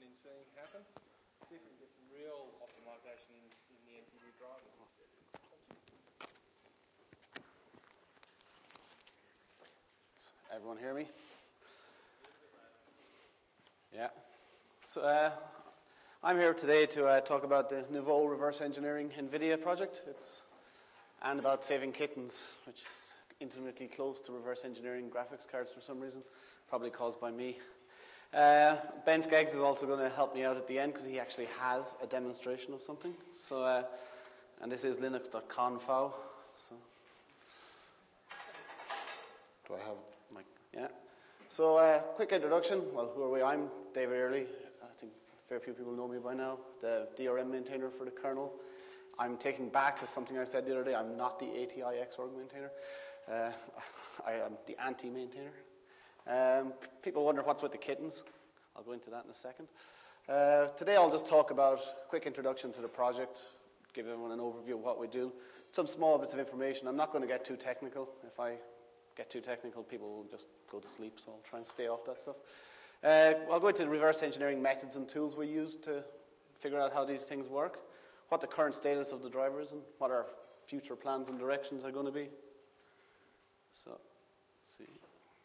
and in seeing happen. See if we can get some real optimization in the NPD drivers. Everyone hear me? Yeah. So I'm here today to talk about the Nouveau reverse engineering NVIDIA project. And about saving kittens, which is intimately close to reverse engineering graphics cards for some reason, probably caused by me. Ben Skeggs is also going to help me out at the end because he actually has a demonstration of something. So, and this is linux.conf. So, do I have my, yeah. So, quick introduction. Well, who are we? I'm David Early. I think a fair few people know me by now. The DRM maintainer for the kernel. I'm taking back to something I said the other day. I'm not the ATI Xorg maintainer. I am the anti-maintainer. People wonder what's with the kittens. I'll go into that in a second. Today I'll just talk about a quick introduction to the project, give everyone an overview of what we do, some small bits of information. I'm not going to get too technical. If I get too technical, people will just go to sleep, so I'll try and stay off that stuff. I'll go into the reverse engineering methods and tools we use to figure out how these things work, what the current status of the driver is, and what our future plans and directions are going to be. So, let's see.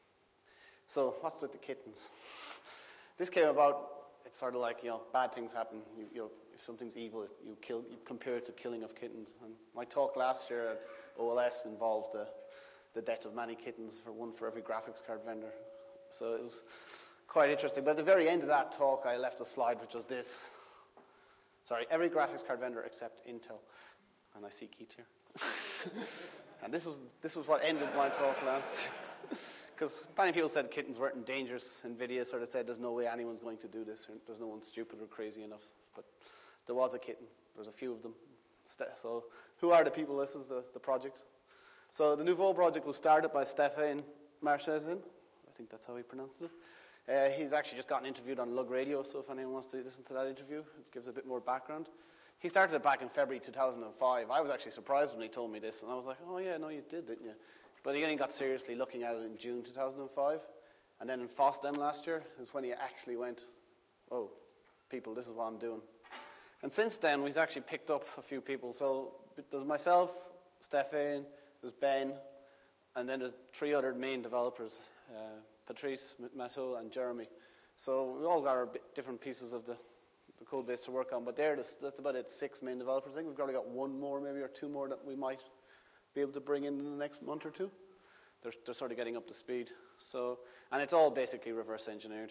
So, what's with the kittens? This came about, it's sort of like, bad things happen. If something's evil, you compare it to killing of kittens. And my talk last year at OLS involved the death of many kittens, one for every graphics card vendor. So it was quite interesting. But at the very end of that talk, I left a slide which was this. Sorry, every graphics card vendor except Intel. And I see Keith here. And this was what ended my talk last year. Because many people said kittens weren't dangerous. NVIDIA sort of said there's no way anyone's going to do this. Or there's no one stupid or crazy enough. But there was a kitten. There's a few of them. So who are the people? This is the project. So the Nouveau project was started by Stéphane Marchesin. I think that's how he pronounces it. He's actually just gotten interviewed on Lug Radio, so if anyone wants to listen to that interview, it gives a bit more background. He started it back in February 2005. I was actually surprised when he told me this, and I was like, oh yeah, no, you did, didn't you? But he only got seriously looking at it in June 2005. And then in FOSDEM last year is when he actually went, oh, people, this is what I'm doing. And since then, we've actually picked up a few people. So there's myself, Stéphane, there's Ben, and then there's three other main developers, Patrice, Matteau, and Jeremy. So we all got our different pieces of the code base to work on. But that's about it, 6 main developers. I think we've probably got one more maybe or two more that we might be able to bring in the next month or two. They're sort of getting up to speed. So, and it's all basically reverse engineered.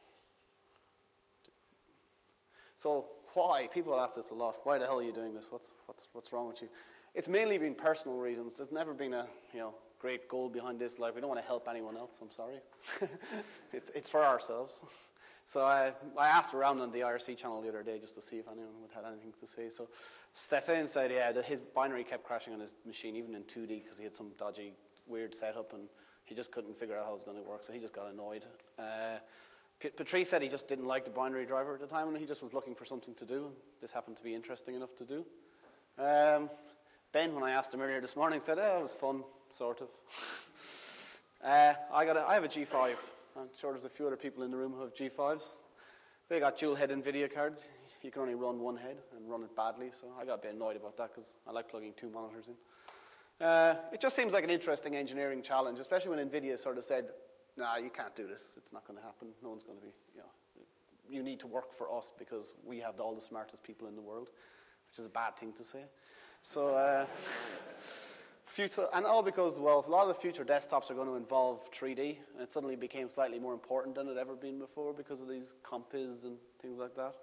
So why? People ask this a lot. Why the hell are you doing this? What's wrong with you? It's mainly been personal reasons. There's never been a great goal behind this. Like, we don't want to help anyone else. I'm sorry. it's for ourselves. So I asked around on the IRC channel the other day just to see if anyone would have anything to say. So Stéphane said, yeah, that his binary kept crashing on his machine, even in 2D, because he had some dodgy, weird setup, and he just couldn't figure out how it was going to work, so he just got annoyed. Patrice said he just didn't like the binary driver at the time, and he just was looking for something to do. This happened to be interesting enough to do. Ben, when I asked him earlier this morning, said, it was fun, sort of. I have a G5. I'm sure there's a few other people in the room who have G5s. They got dual head NVIDIA cards. You can only run one head and run it badly, so I got a bit annoyed about that because I like plugging 2 monitors in. It just seems like an interesting engineering challenge, especially when NVIDIA sort of said, nah, you can't do this. It's not going to happen. No one's going to be, you need to work for us because we have all the smartest people in the world, which is a bad thing to say. So, and all because, well, a lot of the future desktops are going to involve 3D, and it suddenly became slightly more important than it had ever been before because of these compiz and things like that.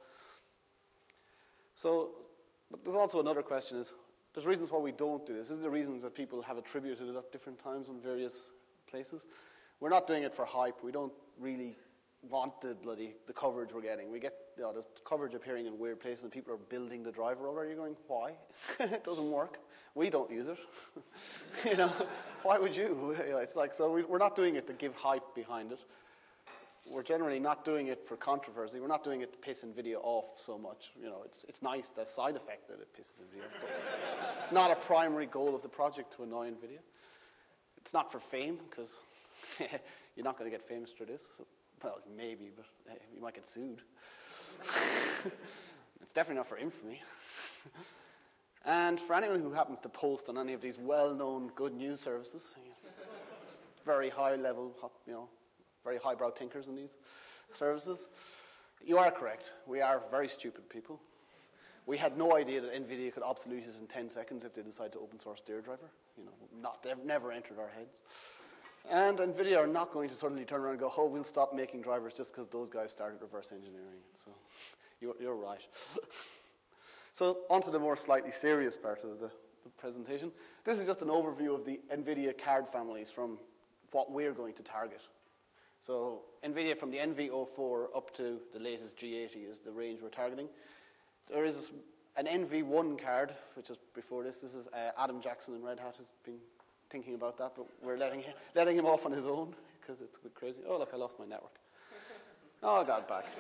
So, but there's also another question is, there's reasons why we don't do this. This is the reasons that people have attributed it at different times in various places. We're not doing it for hype. We don't really want the coverage we're getting. We get the coverage appearing in weird places and people are building the driver already. You're going, why? It doesn't work. We don't use it. Why would you? It's like, so we're not doing it to give hype behind it. We're generally not doing it for controversy. We're not doing it to piss NVIDIA off so much. It's nice, the side effect that it pisses NVIDIA off. But it's not a primary goal of the project to annoy NVIDIA. It's not for fame, because you're not going to get famous through this. So, well, maybe, but you might get sued. It's definitely not for infamy. And for anyone who happens to post on any of these well-known good news services, very high level, very highbrow thinkers in these services, you are correct. We are very stupid people. We had no idea that NVIDIA could obsolete us in 10 seconds if they decide to open source their driver. They've never entered our heads. And NVIDIA are not going to suddenly turn around and go, oh, we'll stop making drivers just because those guys started reverse engineering. So you're right. So on to the more slightly serious part of the presentation. This is just an overview of the NVIDIA card families from what we're going to target. So NVIDIA from the NV04 up to the latest G80 is the range we're targeting. There is an NV1 card, which is before this. This is Adam Jackson in Red Hat has been thinking about that, but we're letting him off on his own because it's a bit crazy. Oh, look, I lost my network. Oh, I got it back.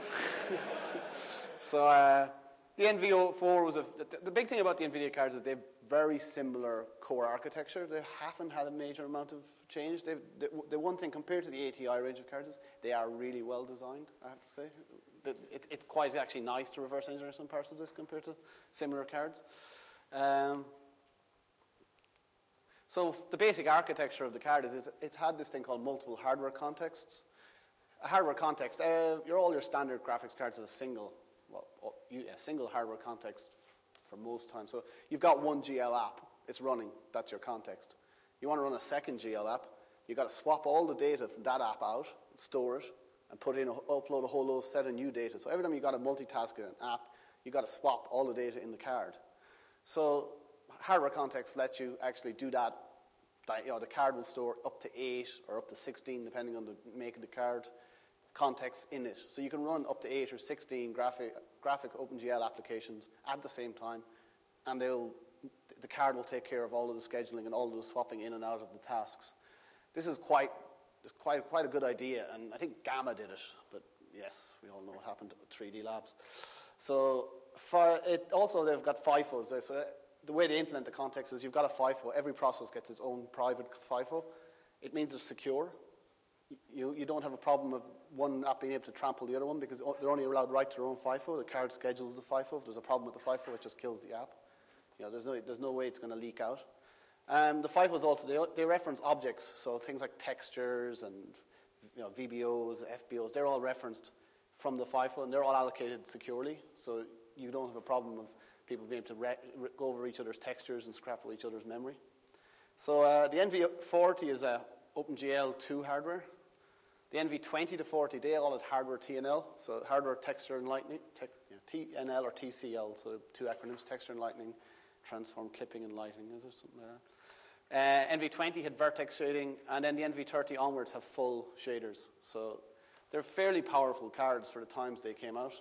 So the NV04 was the big thing about the NVIDIA cards is they have very similar core architecture. They haven't had a major amount of change. The one thing compared to the ATI range of cards is they are really well designed, I have to say. It's quite actually nice to reverse engineer some parts of this compared to similar cards. So the basic architecture of the card is it's had this thing called multiple hardware contexts. A hardware context, all your standard graphics cards have a single hardware context for most times. So you've got one GL app, it's running, that's your context. You want to run a second GL app, you've got to swap all the data from that app out, store it, and upload a whole set of new data. So every time you've got to multitask an app, you've got to swap all the data in the card. So hardware context lets you actually do that. The card will store up to 8 or up to 16, depending on the make of the card, contexts in it. So you can run up to 8 or 16 graphic OpenGL applications at the same time, and the card will take care of all of the scheduling and all of the swapping in and out of the tasks. This is quite a good idea, and I think Gamma did it, but yes, we all know what happened at 3D Labs. So for it, also they've got FIFOs. So the way they implement the context is you've got a FIFO. Every process gets its own private FIFO. It means it's secure. You don't have a problem of one app being able to trample the other one because they're only allowed to write their own FIFO. The card schedules the FIFO. If there's a problem with the FIFO, it just kills the app. There's no way it's going to leak out. The FIFOs also, they reference objects, so things like textures and VBOs, FBOs, they're all referenced from the FIFO, and they're all allocated securely, so you don't have a problem of people being able to go over each other's textures and scrap each other's memory. So the NV40 is OpenGL 2 hardware. The NV20 to 40, they call it hardware TNL, so hardware texture and lightning, TNL or TCL, so two acronyms, texture and lightning, transform clipping and lighting, is it something like that? NV20 had vertex shading, and then the NV30 onwards have full shaders. So they're fairly powerful cards for the times they came out.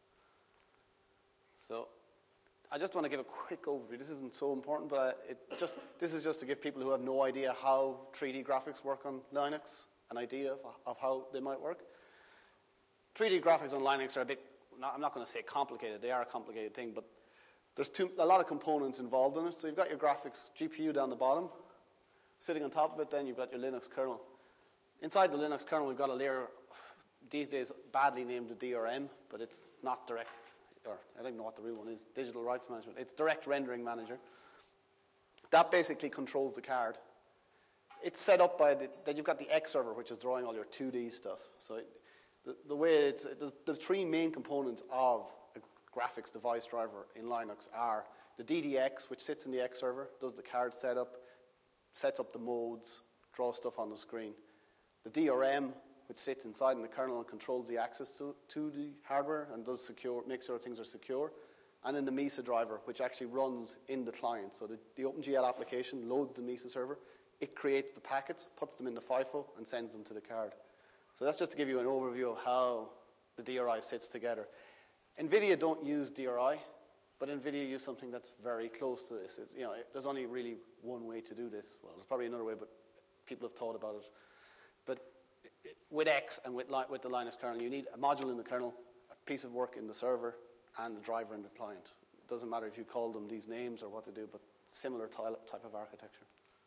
So I just want to give a quick overview. This isn't so important, but this is just to give people who have no idea how 3D graphics work on Linux an idea of how they might work. 3D graphics on Linux are a bit, I'm not going to say complicated, they are a complicated thing, but there's a lot of components involved in it. So you've got your graphics GPU down the bottom. Sitting on top of it, then you've got your Linux kernel. Inside the Linux kernel, we've got a layer, these days badly named the DRM, but it's not direct, or I don't even know what the real one is, digital rights management. It's direct rendering manager. That basically controls the card. It's set up by then you've got the X server, which is drawing all your 2D stuff. So the way the three main components of a graphics device driver in Linux are the DDX, which sits in the X server, does the card setup, sets up the modes, draws stuff on the screen. The DRM, which sits inside in the kernel and controls the access to the hardware and makes sure things are secure. And then the MESA driver, which actually runs in the client. So the OpenGL application loads the MESA server. It creates the packets, puts them in the FIFO, and sends them to the card. So that's just to give you an overview of how the DRI sits together. NVIDIA don't use DRI, but NVIDIA use something that's very close to this. There's only really one way to do this. Well, there's probably another way, but people have thought about it. But with X and with the Linux kernel, you need a module in the kernel, a piece of work in the server, and a driver in the client. It doesn't matter if you call them these names or what to do, but similar type of architecture.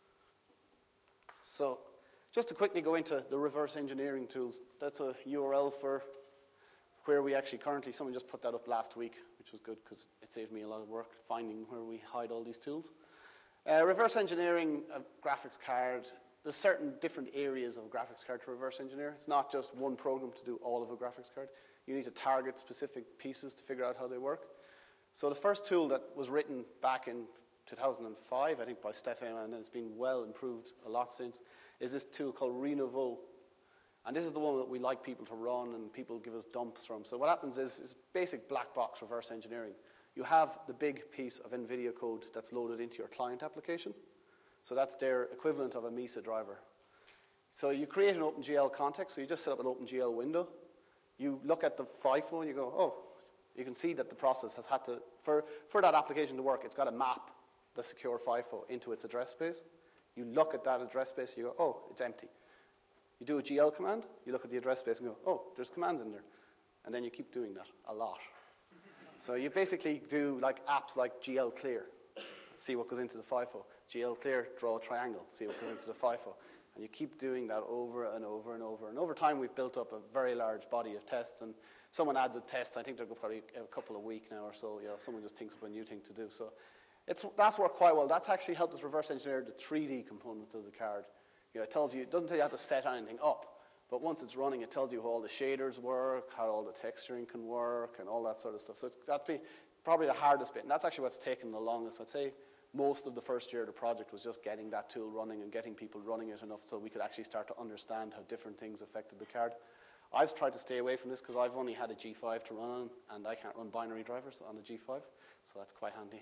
So just to quickly go into the reverse engineering tools, that's a URL for where we actually currently, someone just put that up last week, which was good because it saved me a lot of work finding where we hide all these tools. Reverse engineering a graphics card, there's certain different areas of a graphics card to reverse engineer. It's not just one program to do all of a graphics card. You need to target specific pieces to figure out how they work. So the first tool that was written back in 2005, I think by Stefan, and it's been well improved a lot since, is this tool called Renouveau. And this is the one that we like people to run and people give us dumps from. So what happens is it's basic black box reverse engineering. You have the big piece of NVIDIA code that's loaded into your client application. So that's their equivalent of a MESA driver. So you create an OpenGL context, so you just set up an OpenGL window. You look at the FIFO and you go, oh, you can see that the process has had to, for that application to work, it's got to map the secure FIFO into its address space. You look at that address space, you go, oh, it's empty. You do a GL command, you look at the address space and go, oh, there's commands in there. And then you keep doing that a lot. So you basically do like apps like GL clear, see what goes into the FIFO. GL clear, draw a triangle, see what goes into the FIFO. And you keep doing that over and over and over. And over time, we've built up a very large body of tests. And someone adds a test, I think they'll go probably a couple of weeks now or so. You know, someone just thinks of a new thing to do. So that's worked quite well. That's actually helped us reverse engineer the 3D component of the card. You know, it tells you, it doesn't tell you how to set anything up. But once it's running, it tells you how all the shaders work, how all the texturing can work, and all that sort of stuff. So that'd be probably the hardest bit. And that's actually what's taken the longest. I'd say most of the first year of the project was just getting that tool running and getting people running it enough so we could actually start to understand how different things affected the card. I've tried to stay away from this because I've only had a G5 to run on, and I can't run binary drivers on a G5, so that's quite handy.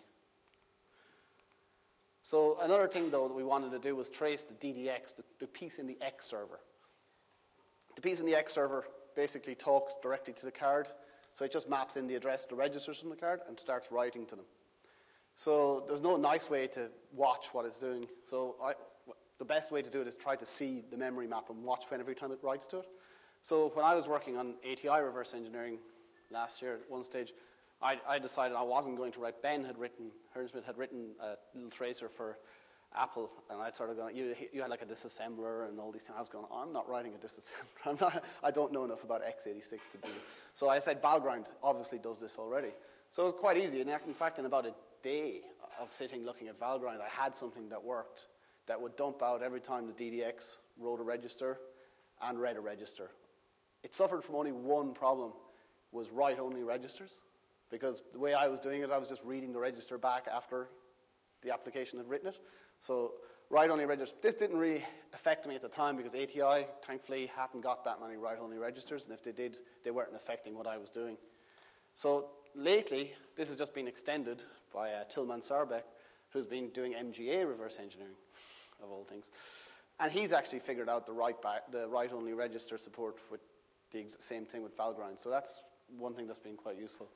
So another thing, though, that we wanted to do was trace the DDX, the piece in the X server. The piece in the X server basically talks directly to the card, so it just maps in the address, the registers from the card, and starts writing to them. So there's no nice way to watch what it's doing. So the best way to do it is try to see the memory map and watch every time it writes to it. So when I was working on ATI reverse engineering last year at one stage, I decided I wasn't going to write. Ben had written, Hernsmith had written a little tracer for Apple, and I started going, you had like a disassembler and all these things. I was going, I'm not writing a disassembler. I don't know enough about x86 to do it. So I said, Valgrind obviously does this already. So it was quite easy. And in fact, in about a day of sitting looking at Valgrind, I had something that worked that would dump out every time the DDX wrote a register and read a register. It suffered from only one problem, was write-only registers. Because the way I was doing it, I was just reading the register back after the application had written it. So write-only registers. This didn't really affect me at the time because ATI, thankfully, hadn't got that many write-only registers. And if they did, they weren't affecting what I was doing. So lately, this has just been extended by Tilman Sarbek, who's been doing MGA reverse engineering, of all things. And he's actually figured out the write-only register support with the same thing with Valgrind. So that's one thing that's been quite useful.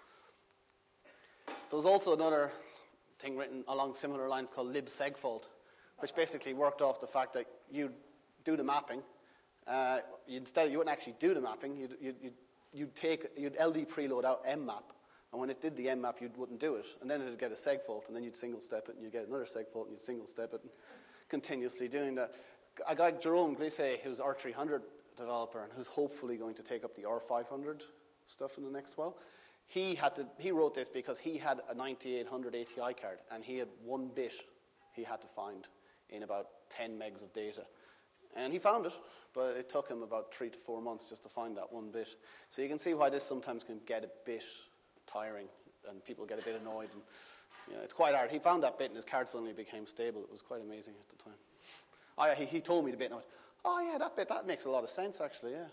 There was also another thing written along similar lines called libsegfault, which basically worked off the fact that you'd do the mapping. You wouldn't actually do the mapping. You'd LD preload out mmap, and when it did the mmap, you wouldn't do it. And then it'd get a segfault, and then you'd single step it, and you'd get another segfault, and you'd single step it, and continuously doing that. A guy, Jerome Glisse, who's R300 developer, and who's hopefully going to take up the R500 stuff in the next while, he wrote this because he had a 9800 ATI card, and he had one bit he had to find in about 10 megs of data. And he found it, but it took him about 3 to 4 months just to find that one bit. So you can see why this sometimes can get a bit tiring, and people get a bit annoyed. And, you know, it's quite hard. He found that bit, and his card suddenly became stable. It was quite amazing at the time. He told me the bit, and I went, oh yeah, that bit, that makes a lot of sense, actually, yeah.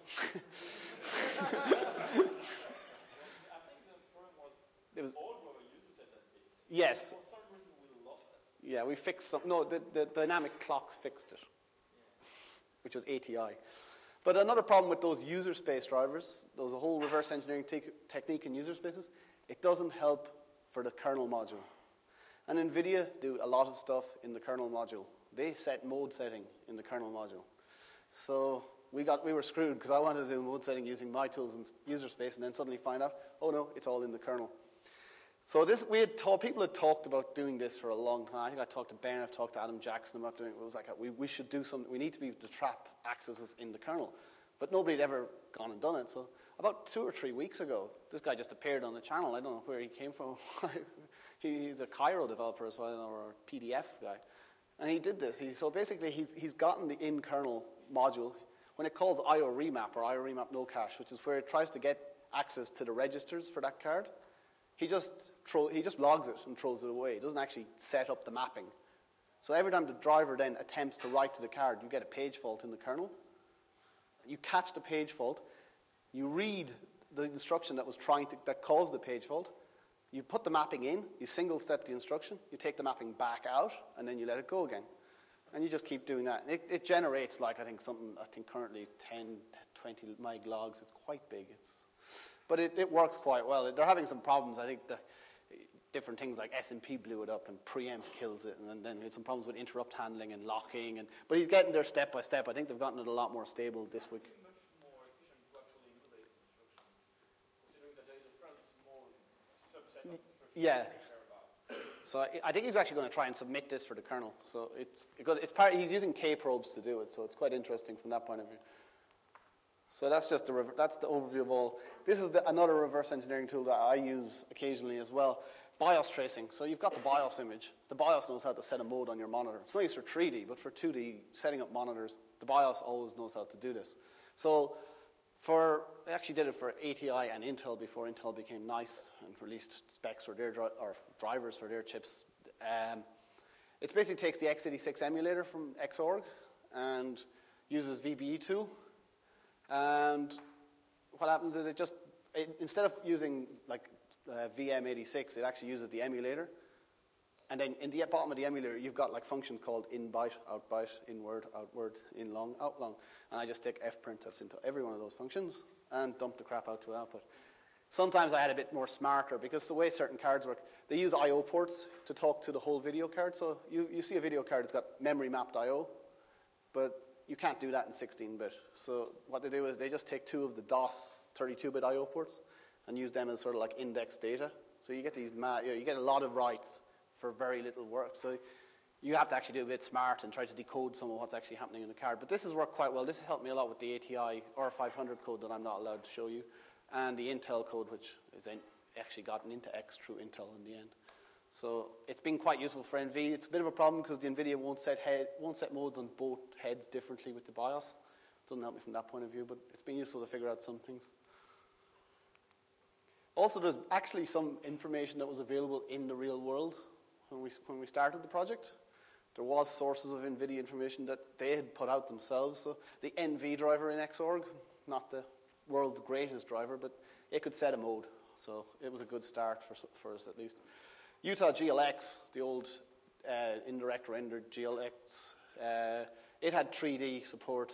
It was old where we used to set that bit. Yes. For some reason we lost that. Yeah, we fixed some. No, the dynamic clocks fixed it, which was ATI. But another problem with those user space drivers, there's a whole reverse engineering technique in user spaces. It doesn't help for the kernel module. And NVIDIA do a lot of stuff in the kernel module. They set mode setting in the kernel module. So we were screwed because I wanted to do mode setting using my tools in user space, and then suddenly find out, oh no, it's all in the kernel. So people had talked about doing this for a long time. I think I talked to Ben, I've talked to Adam Jackson about doing it. It was like, we should do something. We need to be able to trap accesses in the kernel. But nobody had ever gone and done it. So About 2 or 3 weeks ago, this guy just appeared on the channel. I don't know where he came from. He's a Cairo developer as well, or a PDF guy. And he did this. So basically, he's gotten the in-kernel module. When it calls IO remap or IO remap no cache, which is where it tries to get access to the registers for that card, he just logs it and throws it away. He doesn't actually set up the mapping. So every time the driver then attempts to write to the card, you get a page fault in the kernel. You catch the page fault. You read the instruction that caused the page fault. You put the mapping in. You single-step the instruction. You take the mapping back out, and then you let it go again. And you just keep doing that. It generates, like, I think currently 10, 20 meg logs. It's quite big. But it works quite well. They're having some problems. I think the different things like SMP blew it up and preempt kills it. And then there's some problems with interrupt handling and locking. But he's getting there step by step. I think they've gotten it a lot more stable this week. Much more efficient to actually emulate instructions, considering that there is a fairly small subset of instructions Yeah. that we care about. So I think he's actually going to try and submit this for the kernel. So he's using K-probes to do it, so it's quite interesting from that point of view. So that's just that's the overview of all. This is another reverse engineering tool that I use occasionally as well. BIOS tracing. So you've got the BIOS image. The BIOS knows how to set a mode on your monitor. It's not used for 3D, but for 2D, setting up monitors, the BIOS always knows how to do this. So they actually did it for ATI and Intel before Intel became nice and released specs for their drivers for their chips. It basically takes the x86 emulator from Xorg and uses VBE2. And what happens is instead of using like VM86, it actually uses the emulator. And then in the bottom of the emulator, you've got like functions called in-byte, out-byte, in-word, out-word, in-long, out-long. And I just stick fprintfs into every one of those functions and dump the crap out to output. Sometimes I had a bit more smarter because the way certain cards work, they use I.O. ports to talk to the whole video card. So you see a video card, it's got memory mapped I.O., but you can't do that in 16-bit. So what they do is they just take 2 of the DOS 32-bit I.O. ports and use them as sort of like index data. So you get you get a lot of writes for very little work. So you have to actually do a bit smart and try to decode some of what's actually happening in the card. But this has worked quite well. This has helped me a lot with the ATI R500 code that I'm not allowed to show you, and the Intel code, which is actually gotten into X through Intel in the end. So it's been quite useful for NV. It's a bit of a problem because the NVIDIA won't set modes on both heads differently with the BIOS. It doesn't help me from that point of view, but it's been useful to figure out some things. Also, there's actually some information that was available in the real world when we started the project. There was sources of NVIDIA information that they had put out themselves. So the NV driver in Xorg, not the world's greatest driver, but it could set a mode. So it was a good start for us at least. Utah GLX, the old indirect rendered GLX, it had 3D support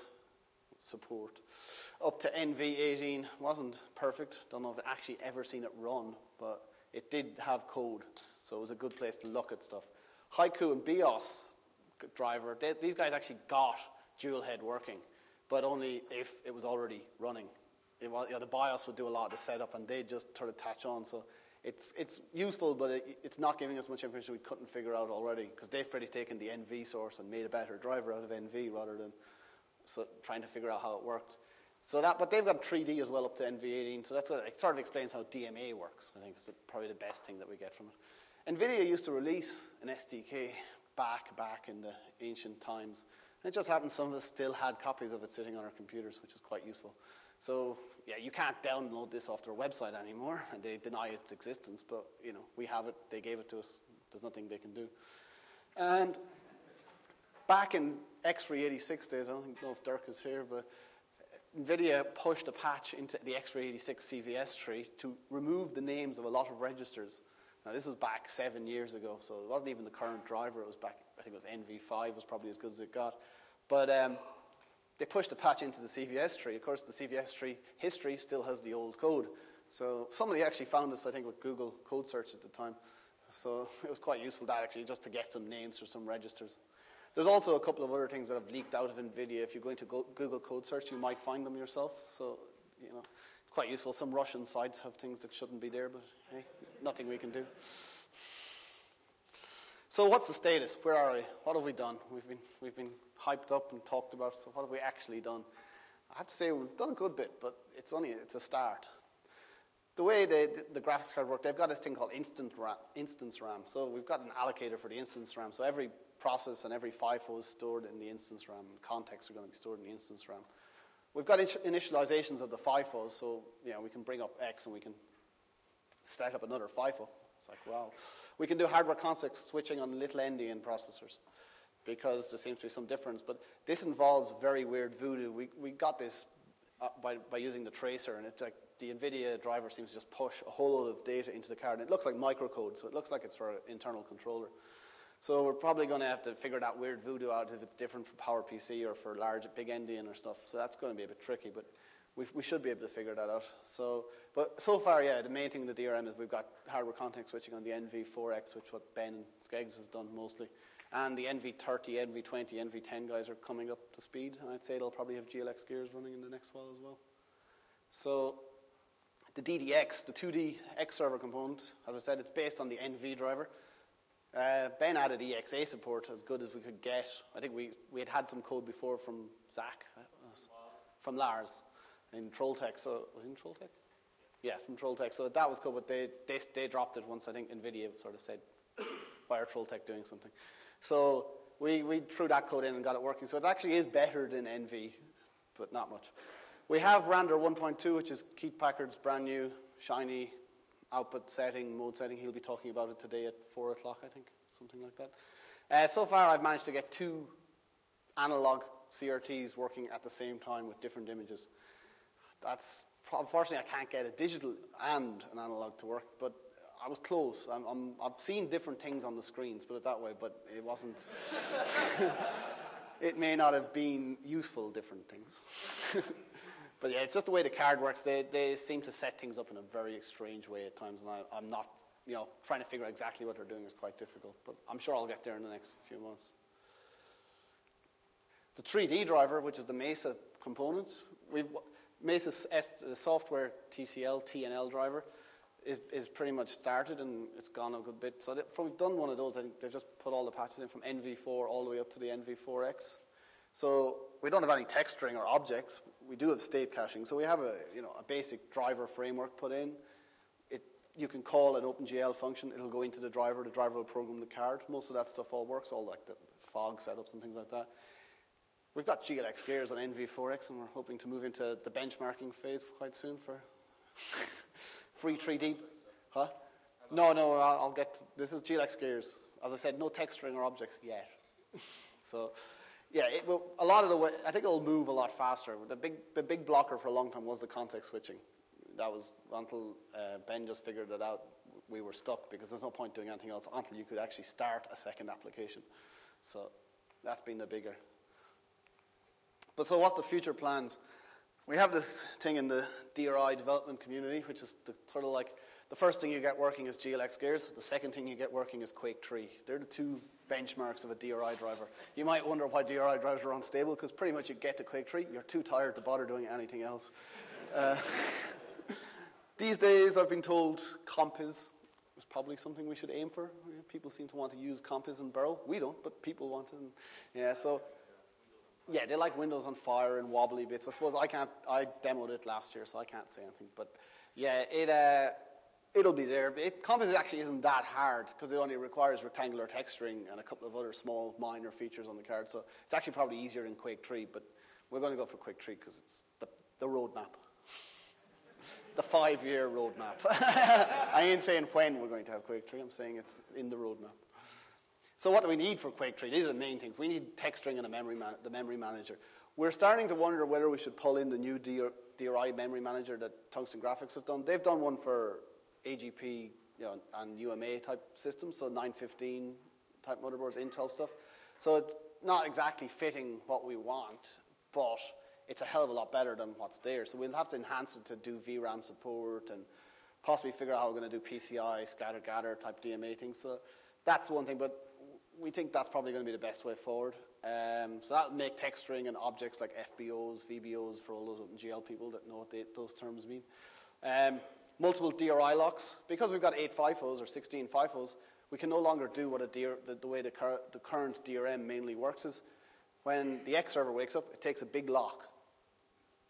up to NV18. Wasn't perfect. Don't know if I've actually ever seen it run, but it did have code, so it was a good place to look at stuff. Haiku and BIOS driver, these guys actually got dual head working, but only if it was already running. The BIOS would do a lot of the setup, and they just sort of attach on. So it's useful, but it's not giving us much information we couldn't figure out already, because they've pretty taken the NV source and made a better driver out of NV rather than trying to figure out how it worked. But they've got 3D as well up to NV18, so it sort of explains how DMA works. I think it's probably the best thing that we get from it. NVIDIA used to release an SDK back in the ancient times. And it just happens some of us still had copies of it sitting on our computers, which is quite useful. So yeah, you can't download this off their website anymore, and they deny its existence, but we have it, they gave it to us, there's nothing they can do. And back in X386 days, I don't know if Dirk is here, but NVIDIA pushed a patch into the X386 CVS tree to remove the names of a lot of registers. Now this is back 7 years ago, so it wasn't even the current driver, it was back, I think it was NV5 was probably as good as it got. But they pushed a patch into the CVS tree. Of course, the CVS tree history still has the old code. So somebody actually found this, I think, with Google Code Search at the time. So it was quite useful that actually just to get some names for some registers. There's also a couple of other things that have leaked out of NVIDIA. If you go into Google Code Search, you might find them yourself. So, it's quite useful. Some Russian sites have things that shouldn't be there, but hey, nothing we can do. So what's the status? Where are we? What have we done? We've been hyped up and talked about, so what have we actually done? I have to say we've done a good bit, but it's a start. The way the graphics card work, they've got this thing called instance RAM. So we've got an allocator for the instance RAM. So every process and every FIFO is stored in the instance RAM. Contexts are going to be stored in the instance RAM. We've got initializations of the FIFOs, so we can bring up X and we can start up another FIFO. It's like, wow. We can do hardware context switching on little endian processors because there seems to be some difference. But this involves very weird voodoo. We got this by using the tracer, and it's like the NVIDIA driver seems to just push a whole load of data into the card. And it looks like microcode, so it looks like it's for an internal controller. So we're probably going to have to figure that weird voodoo out if it's different for PowerPC or for big endian or stuff. So that's going to be a bit tricky, but we should be able to figure that out. But so far, the main thing in the DRM is we've got hardware context switching on the NV4X, which what Ben Skeggs has done mostly. And the NV30, NV20, NV10 guys are coming up to speed, and I'd say they'll probably have GLX gears running in the next while as well. So the DDX, the 2D X server component, as I said, it's based on the NV driver. Ben added EXA support as good as we could get. I think we had some code before from Zach, from Lars in Trolltech. So was it in Trolltech? Yeah, from Trolltech. So that was cool, but they dropped it once I think NVIDIA sort of said, why are Trolltech doing something? So we threw that code in and got it working. So it actually is better than NV, but not much. We have Randor 1.2, which is Keith Packard's brand new, shiny output setting, mode setting. He'll be talking about it today at 4 o'clock, I think, something like that. So far, I've managed to get 2 analog CRTs working at the same time with different images. Unfortunately, I can't get a digital and an analog to work, but I was close. I've seen different things on the screens, put it that way, but it wasn't. It may not have been useful, different things. But yeah, it's just the way the card works. They seem to set things up in a very strange way at times, and I'm not, trying to figure out exactly what they're doing is quite difficult. But I'm sure I'll get there in the next few months. The 3D driver, which is the Mesa component, Mesa's software TCL, TNL driver, is pretty much started, and it's gone a good bit. So we've done one of those. I think they've just put all the patches in from NV4 all the way up to the NV4X. So we don't have any texturing or objects. We do have state caching. So we have a basic driver framework put in. You can call an OpenGL function. It'll go into the driver. The driver will program the card. Most of that stuff all works, all like the fog setups and things like that. We've got GLX gears on NV4X, and we're hoping to move into the benchmarking phase quite soon for free 3D. Huh? No, I'll get to, this is GLX gears. As I said, no texturing or objects yet. So, yeah, a lot of the way, I think it'll move a lot faster. The big blocker for a long time was the context switching. That was until Ben just figured it out. We were stuck because there's no point doing anything else until you could actually start a second application. So that's been the bigger. But so what's the future plans? We have this thing in the DRI development community, which is sort of like the first thing you get working is GLX gears. The second thing you get working is Quake 3. They're the 2 benchmarks of a DRI driver. You might wonder why DRI drivers are unstable, because pretty much you get to Quake 3, you're too tired to bother doing anything else. These days, I've been told Compiz is probably something we should aim for. People seem to want to use Compiz and Burl. We don't, but people want it. Yeah, so yeah, they like Windows on Fire and wobbly bits. I suppose I demoed it last year, so I can't say anything. But yeah, it'll be there. Compiz actually isn't that hard because it only requires rectangular texturing and a couple of other small minor features on the card. So it's actually probably easier in Quake 3, but we're going to go for Quake 3 because it's the roadmap. The 5-year roadmap. I ain't saying when we're going to have Quake 3. I'm saying it's in the roadmap. So what do we need for Quake 3? These are the main things. We need texturing and the memory manager. We're starting to wonder whether we should pull in the new DRI memory manager that Tungsten Graphics have done. They've done one for AGP and UMA type systems, so 915 type motherboards, Intel stuff. So it's not exactly fitting what we want, but it's a hell of a lot better than what's there. So we'll have to enhance it to do VRAM support and possibly figure out how we're going to do PCI, scatter-gather type DMA things. So that's one thing, but we think that's probably going to be the best way forward. So that will make texturing and objects like FBOs, VBOs for all those OpenGL people that know what those terms mean. Multiple DRI locks. Because we've got 8 FIFOs or 16 FIFOs, we can no longer do what the way the current DRM mainly works is when the X server wakes up, it takes a big lock.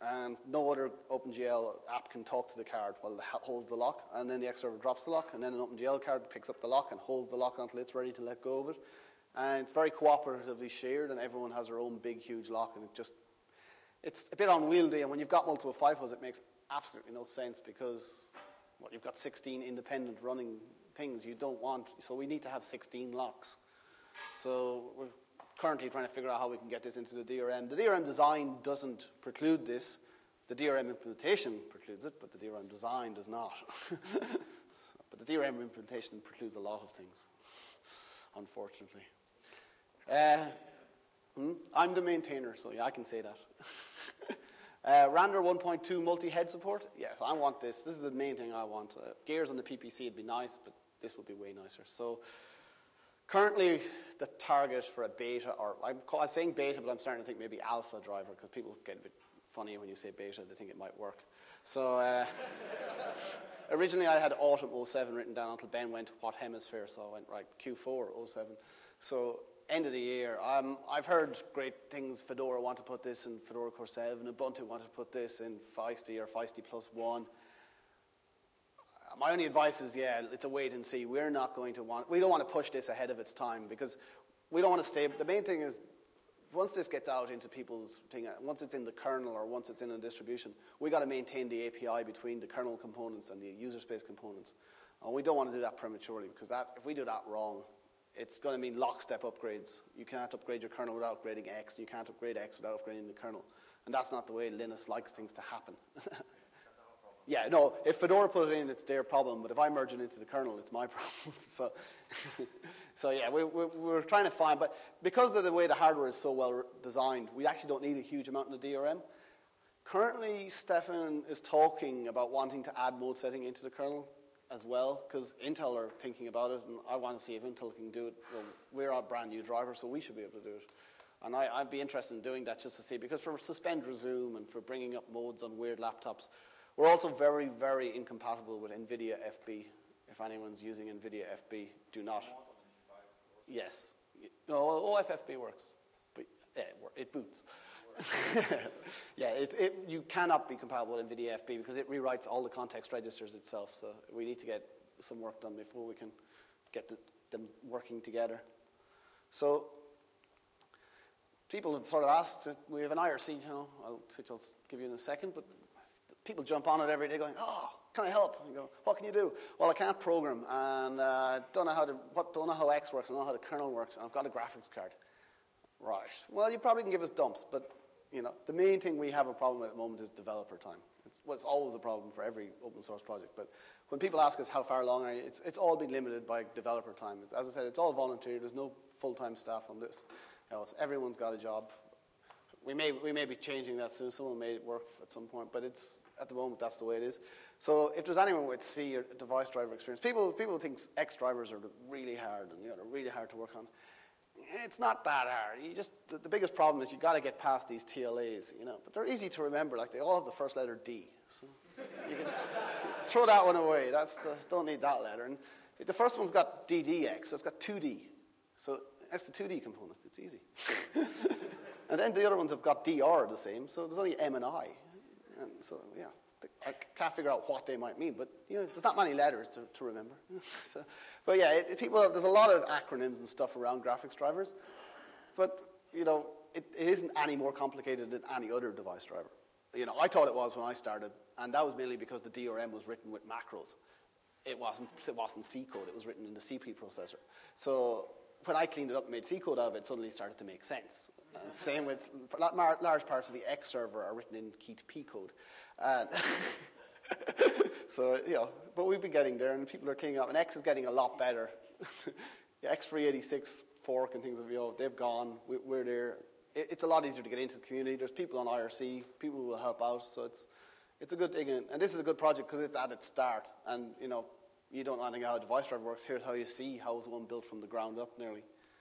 and no other OpenGL app can talk to the card while it holds the lock, and then the X server drops the lock, and then an OpenGL card picks up the lock and holds the lock until it's ready to let go of it. And it's very cooperatively shared, and everyone has their own big, huge lock, and it's a bit unwieldy, and when you've got multiple FIFOs, it makes absolutely no sense because, well, you've got 16 independent running things you don't want, so we need to have 16 locks. So we're currently trying to figure out how we can get this into the DRM. The DRM design doesn't preclude this. The DRM implementation precludes it, but the DRM design does not. But the DRM implementation precludes a lot of things, unfortunately. I'm the maintainer, so yeah, I can say that. Randor 1.2 multi-head support. Yes, I want this. This is the main thing I want. Gears on the PPC would be nice, but this would be way nicer. So currently, the target for a beta, or I'm saying beta, but I'm starting to think maybe alpha driver, because people get a bit funny when you say beta. They think it might work. So originally, I had autumn 07 written down until Ben went, what hemisphere? So I went, right, Q4 07. So end of the year. I've heard great things. Fedora want to put this in Fedora Core 7. Ubuntu wanted to put this in Feisty or Feisty Plus 1. My only advice is, yeah, it's a wait and see. We don't want to push this ahead of its time because we don't want to stay. The main thing is, once this gets out into people's thing, once it's in the kernel or once it's in a distribution, we got to maintain the API between the kernel components and the user space components. And we don't want to do that prematurely because if we do that wrong, it's going to mean lockstep upgrades. You can't upgrade your kernel without upgrading X, and you can't upgrade X without upgrading the kernel. And that's not the way Linux likes things to happen. Yeah, no, if Fedora put it in, it's their problem, but if I merge it into the kernel, it's my problem. So yeah, we're trying to find, but because of the way the hardware is so well designed, we actually don't need a huge amount in the DRM. Currently, Stefan is talking about wanting to add mode setting into the kernel as well, because Intel are thinking about it, and I want to see if Intel can do it. Well, we're a brand new driver, so we should be able to do it. And I'd be interested in doing that just to see, because for suspend resume and for bringing up modes on weird laptops, we're also very, very incompatible with NVIDIA FB. If anyone's using NVIDIA FB, do not. Yes. No, OFFB works, but yeah, it boots. Yeah, you cannot be compatible with NVIDIA FB because it rewrites all the context registers itself. So we need to get some work done before we can get them working together. So people have sort of asked, we have an IRC channel, which I'll give you in a second, but people jump on it every day going, oh, can I help? And you go, what can you do? Well, I can't program, and don't know how X works, I don't know how the kernel works, and I've got a graphics card. Right. Well, you probably can give us dumps, but the main thing we have a problem with at the moment is developer time. It's always a problem for every open source project, but when people ask us how far along are you, it's all been limited by developer time. As I said, it's all volunteer. There's no full-time staff on this. Everyone's got a job. We may be changing that soon. Someone may work at some point, but at the moment that's the way it is. So if there's anyone with C or device driver experience, people think X drivers are really hard and they're really hard to work on. It's not that hard. The biggest problem is you got to get past these TLAs, But they're easy to remember. Like they all have the first letter D, so you can throw that one away. Don't need that letter. And the first one's got DDX. So it's got 2D. So that's the 2D component. It's easy. And then the other ones have got DR the same. So there's only M and I. And so yeah, I can't figure out what they might mean. But there's not many letters to remember. But yeah, there's a lot of acronyms and stuff around graphics drivers, but it isn't any more complicated than any other device driver. I thought it was when I started, and that was mainly because the DRM was written with macros. It wasn't C code; it was written in the C preprocessor. So when I cleaned it up and made C code out of it, it suddenly started to make sense. And same with large parts of the X server are written in Key to P code. So, but we've been getting there, and people are cleaning up, and X is getting a lot better. The X386 fork and things, they've gone, we're there. It's a lot easier to get into the community. There's people on IRC, people who will help out, so it's a good thing. And this is a good project because it's at its start, and, you don't know anything how a device driver works. Here's how you see how is one built from the ground up, nearly.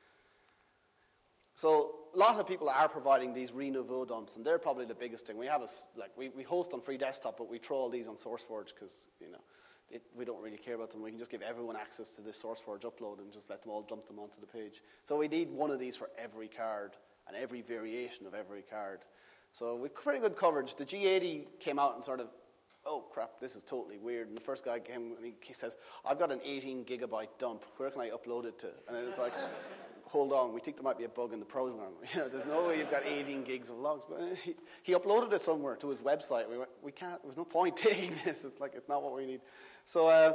So a lot of people are providing these Renouveau dumps, and they're probably the biggest thing. We have we host on free desktop, but we throw all these on SourceForge because we don't really care about them. We can just give everyone access to this SourceForge upload and just let them all dump them onto the page. So we need one of these for every card and every variation of every card. So with pretty good coverage. The G80 came out and sort of, oh crap, this is totally weird. And the first guy came and he says, I've got an 18 gigabyte dump. Where can I upload it to? And it's like, hold on, we think there might be a bug in the program. There's no way you've got 18 gigs of logs. But he uploaded it somewhere to his website. We went, we can't, there's no point taking this. It's like, it's not what we need. So,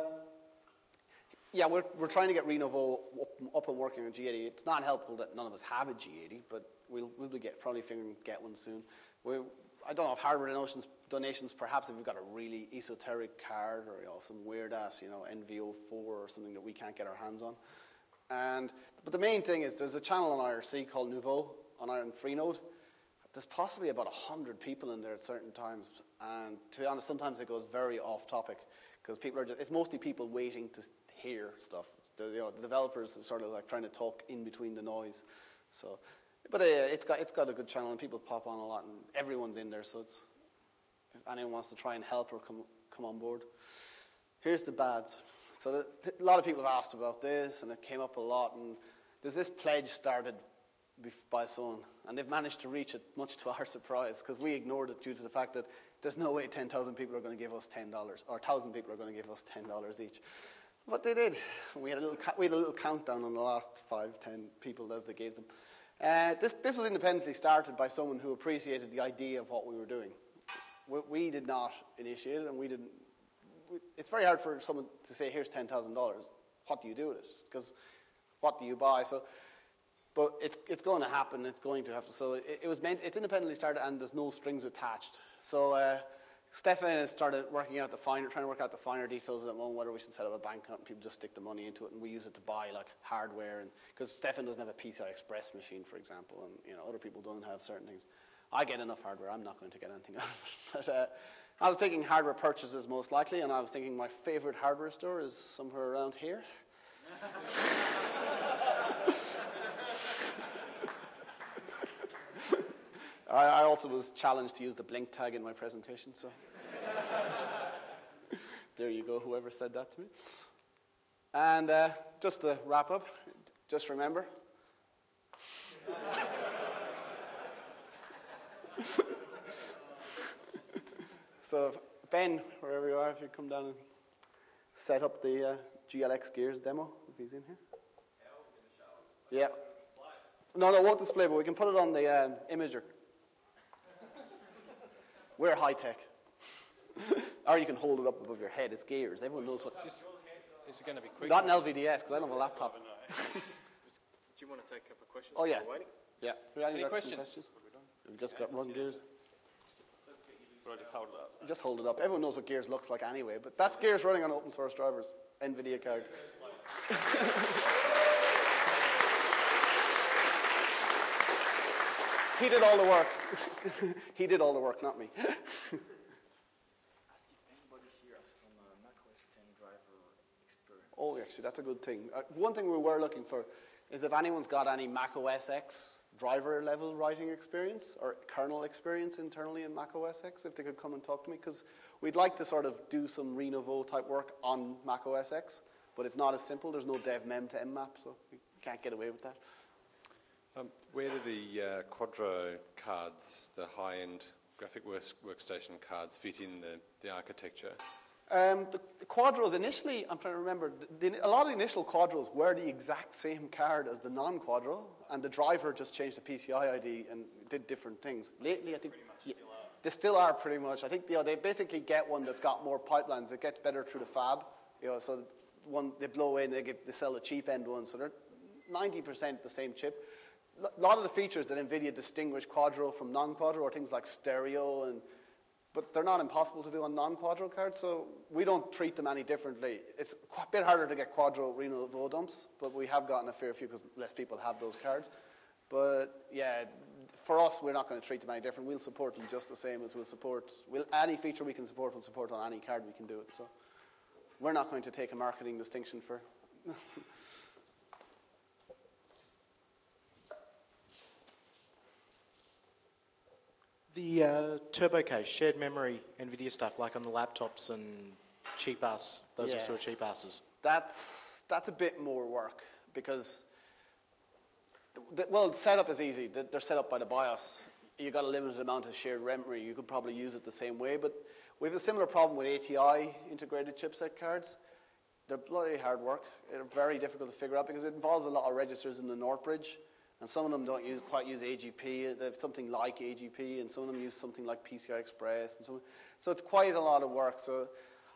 yeah, we're trying to get Renovo up and working on G80. It's not helpful that none of us have a G80, but we'll be probably figuring to get one soon. I don't know if hardware donations, perhaps if we've got a really esoteric card or some weird ass, NVO4 or something that we can't get our hands on. But the main thing is there's a channel on IRC called Nouveau on Freenode. There's possibly about 100 people in there at certain times, and to be honest, sometimes it goes very off topic because people it's mostly people waiting to hear stuff. The developers are sort of like trying to talk in between the noise. So. But it's got a good channel and people pop on a lot and everyone's in there, so if anyone wants to try and help or come on board. Here's the bads. So a lot of people have asked about this and it came up a lot, and there's this pledge started by someone and they've managed to reach it much to our surprise because we ignored it due to the fact that there's no way 10,000 people are going to give us $10 or 1,000 people are going to give us $10 each. But they did. We had a little countdown on the last 5, 10 people as they gave them. This was independently started by someone who appreciated the idea of what we were doing. We did not initiate it, and we didn't. It's very hard for someone to say, "Here's $10,000. What do you do with it?" Because what do you buy? So, but it's going to happen. It's going to happen. So it's independently started, and there's no strings attached. So Stefan has started trying to work out the finer details at the moment, whether we should set up a bank account and people just stick the money into it and we use it to buy like hardware, and because Stefan doesn't have a PCI Express machine, for example, and other people don't have certain things. I get enough hardware, I'm not going to get anything out of it. But I was thinking hardware purchases most likely, and I was thinking my favorite hardware store is somewhere around here. I also was challenged to use the blink tag in my presentation, so there you go, whoever said that to me. And just to wrap up, just remember, so Ben, wherever you are, if you come down and set up the GLX Gears demo, if he's in here. Yeah. No, it won't display, but we can put it on the imager. We're high tech. Or you can hold it up above your head. It's Gears. Everyone knows what. Is it going to be quick? Not an LVDS, because I don't have a laptop. Do you want to take a couple of questions? Oh, yeah. Waiting? Yeah. Any questions? We've just got run Gears. Right, just hold it up. Just hold it up. Everyone knows what Gears looks like anyway, but that's Gears running on open source drivers. NVIDIA card. He did all the work. He did all the work, not me. Ask if anybody here has some macOS 10 driver experience. Oh, actually, that's a good thing. One thing we were looking for is if anyone's got any Mac OS X driver level writing experience or kernel experience internally in Mac OS X, if they could come and talk to me, because we'd like to sort of do some Renovo type work on Mac OS X, but it's not as simple. There's no dev mem to mmap, so we can't get away with that. Where do the Quadro cards, the high-end graphic workstation cards, fit in the architecture? The Quadros initially, I'm trying to remember, a lot of the initial Quadros were the exact same card as the non-Quadro, and the driver just changed the PCI ID and did different things. Lately, I think they still are pretty much. I think they basically get one that's got more pipelines. It gets better through the fab. So one they blow away and they sell the cheap end one, so they're 90% the same chip. A lot of the features that NVIDIA distinguish Quadro from non-Quadro are things like stereo, but they're not impossible to do on non-Quadro cards, so we don't treat them any differently. It's a bit harder to get Quadro Renovo dumps, but we have gotten a fair few because less people have those cards. But yeah, for us, we're not going to treat them any different. We'll support them just the same as we'll support any feature we can support, we'll support on any card we can do it. So we're not going to take a marketing distinction for The turbo case, shared memory, NVIDIA stuff, like on the laptops and cheap ass, those are sort of cheap asses. That's a bit more work because, the setup is easy. They're set up by the BIOS. you got a limited amount of shared memory. You could probably use it the same way, but we have a similar problem with ATI integrated chipset cards. They're bloody hard work. They're very difficult to figure out because it involves a lot of registers in the NOR bridge, and some of them don't quite use AGP. They have something like AGP, and some of them use something like PCI Express, and so it's quite a lot of work. So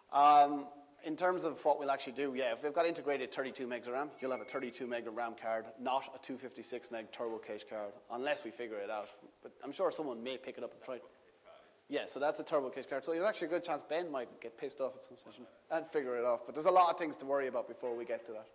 in terms of what we'll actually do, yeah, if we've got integrated 32 megs of RAM, you'll have a 32 meg of RAM card, not a 256 meg turbo cache card, unless we figure it out. But I'm sure someone may pick it up and try it. Yeah, so that's a turbo cache card. So there's actually a good chance Ben might get pissed off at some session and figure it out. But there's a lot of things to worry about before we get to that.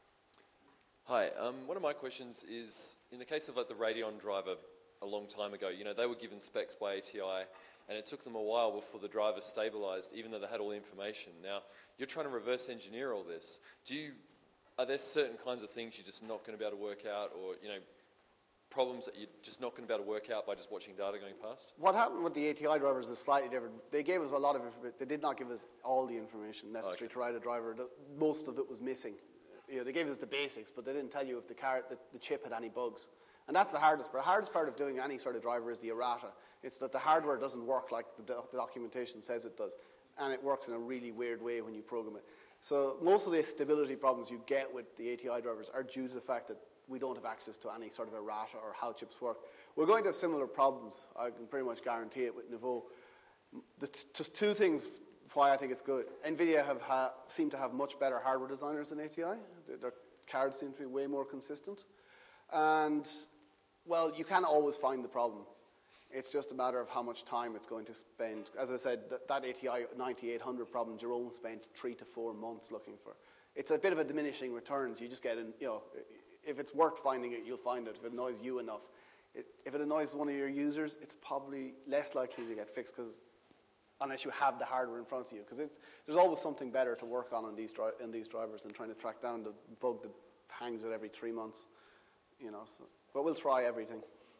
Hi, one of my questions is, in the case of like the Radeon driver a long time ago, you know, they were given specs by ATI, and it took them a while before the driver stabilized, even though they had all the information. Now, you're trying to reverse engineer all this. Are there certain kinds of things you're just not going to be able to work out, or, you know, problems that you're just not going to be able to work out by just watching data going past? What happened with the ATI drivers is slightly different. They gave us a lot of information. They did not give us all the information necessary to write a driver. Most of it was missing. You know, they gave us the basics, but they didn't tell you if the chip had any bugs. And that's the hardest part. The hardest part of doing any sort of driver is the errata. It's that the hardware doesn't work like the documentation says it does. And it works in a really weird way when you program it. So most of the stability problems you get with the ATI drivers are due to the fact that we don't have access to any sort of errata or how chips work. We're going to have similar problems. I can pretty much guarantee it with Nouveau. Just two things why I think it's good. NVIDIA seem to have much better hardware designers than ATI. Their cards seem to be way more consistent. And, well, you can't always find the problem. It's just a matter of how much time it's going to spend. As I said, that ATI 9800 problem, Jerome spent 3 to 4 months looking for. It's a bit of a diminishing returns. You just get in, you know, if it's worth finding it, you'll find it if it annoys you enough. If it annoys one of your users, it's probably less likely to get fixed because unless you have the hardware in front of you, because there's always something better to work on in these drivers than trying to track down the bug that hangs it every 3 months. You know, so, but we'll try everything.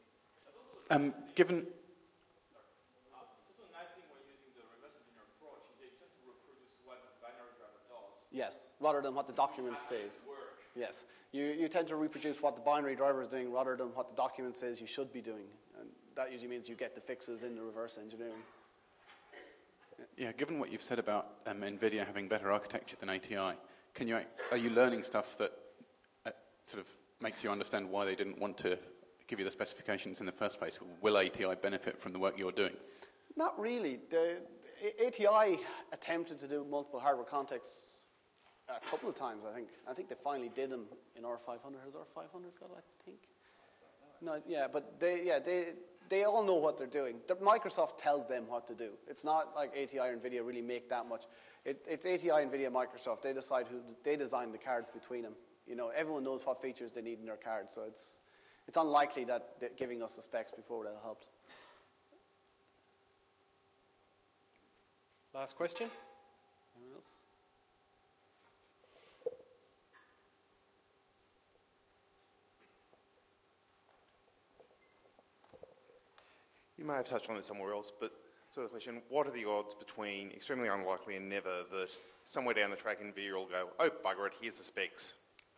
Given It's also a nice thing when using the reverse engineer approach is that you tend to reproduce what the binary driver does. Yes, rather than what the document says. Work. Yes, you tend to reproduce what the binary driver is doing rather than what the document says you should be doing. And that usually means you get the fixes in the reverse engineering. Yeah, given what you've said about NVIDIA having better architecture than ATI, are you learning stuff that sort of makes you understand why they didn't want to give you the specifications in the first place? Will ATI benefit from the work you're doing? Not really. The ATI attempted to do multiple hardware contexts a couple of times, I think. I think they finally did them in R500. Has R500 got it, I think? No, yeah, but they all know what they're doing. Microsoft tells them what to do. It's not like ATI or NVIDIA really make that much. It's ATI, NVIDIA, Microsoft. They decide they design the cards between them. You know, everyone knows what features they need in their cards, so it's unlikely that they're giving us the specs before would have helped. Last question. Anyone else? You may have touched on this somewhere else, but so the question, what are the odds between extremely unlikely and never that somewhere down the track NVIDIA will go, oh, bugger it, here's the specs?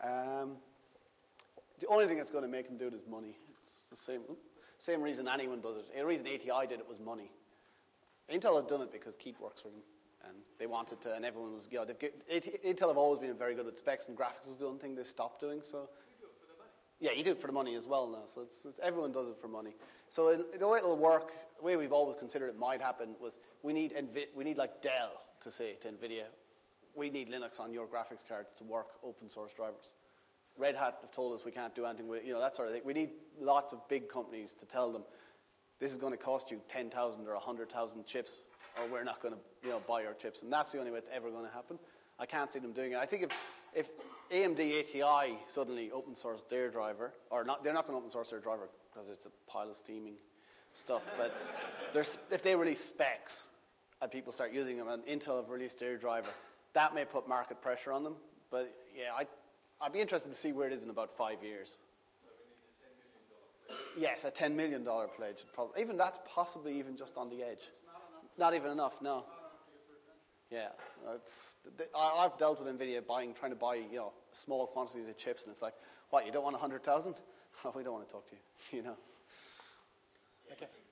The only thing that's going to make them do it is money. It's the same reason anyone does it. The reason ATI did it was money. Intel had done it because Keat works for them, and they wanted to, and everyone was, you know, Intel have always been very good at specs, and graphics was the one thing they stopped doing, so. Yeah, you do it for the money as well now, so it's everyone does it for money. So the way it'll work, the way we've always considered it might happen was we need like Dell to say to NVIDIA, we need Linux on your graphics cards to work open source drivers. Red Hat have told us we can't do anything with, you know, that sort of thing. We need lots of big companies to tell them, this is going to cost you 10,000 or 100,000 chips, or we're not going to, you know, buy your chips. And that's the only way it's ever going to happen. I can't see them doing it. I think if AMD ATI suddenly open source their driver, or not, they're not going to open source their driver because it's a pile of steaming stuff. But if they release specs and people start using them, and Intel have released their driver, that may put market pressure on them. But yeah, I'd be interested to see where it is in about 5 years. So we need a $10 million pledge. Yes, a $10 million pledge. Probably. Even that's possibly even just on the edge. It's not enough. Not even enough, no. It's not enough for your third country. Yeah, I've dealt with NVIDIA trying to buy, you know, small quantities of chips, and it's like, what, you don't want 100,000? Oh, we don't want to talk to you, you know. Okay.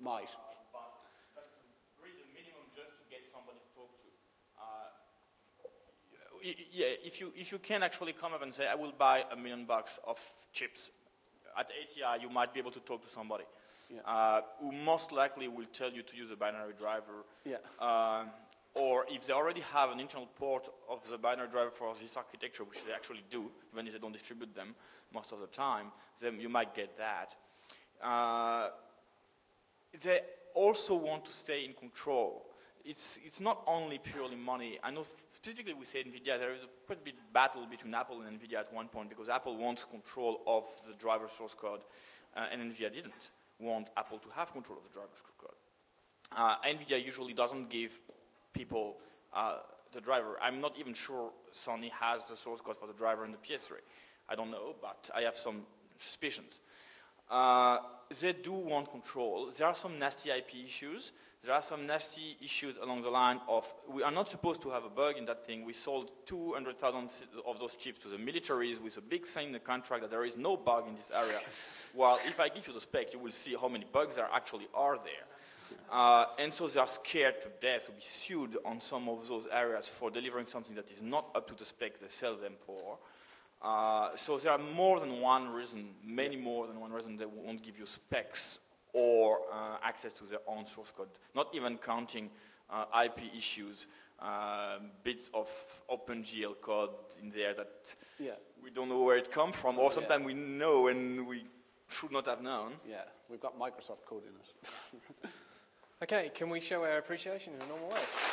might. But that's really the minimum just to get somebody to talk to. Yeah, if you can actually come up and say, I will buy $1 million of chips, at ATI you might be able to talk to somebody who most likely will tell you to use a binary driver. Yeah. Or if they already have an internal port of the binary driver for this architecture, which they actually do, even if they don't distribute them most of the time, then you might get that. They also want to stay in control. It's not only purely money. I know specifically we say NVIDIA, there is a pretty big battle between Apple and NVIDIA at one point because Apple wants control of the driver source code and NVIDIA didn't want Apple to have control of the driver source code. NVIDIA usually doesn't give people the driver. I'm not even sure Sony has the source code for the driver in the PS3. I don't know, but I have some suspicions. They do want control. There are some nasty IP issues. There are some nasty issues along the line of, we are not supposed to have a bug in that thing. We sold 200,000 of those chips to the militaries with a big sign in the contract that there is no bug in this area. Well, if I give you the spec, you will see how many bugs there actually are there. And so they are scared to death to be sued on some of those areas for delivering something that is not up to the spec they sell them for. So there are more than one reason, many more than one reason they won't give you specs or access to their own source code, not even counting IP issues, bits of OpenGL code in there that we don't know where it comes from, or sometimes we know and we should not have known. Yeah, we've got Microsoft code in it. Okay, can we show our appreciation in a normal way?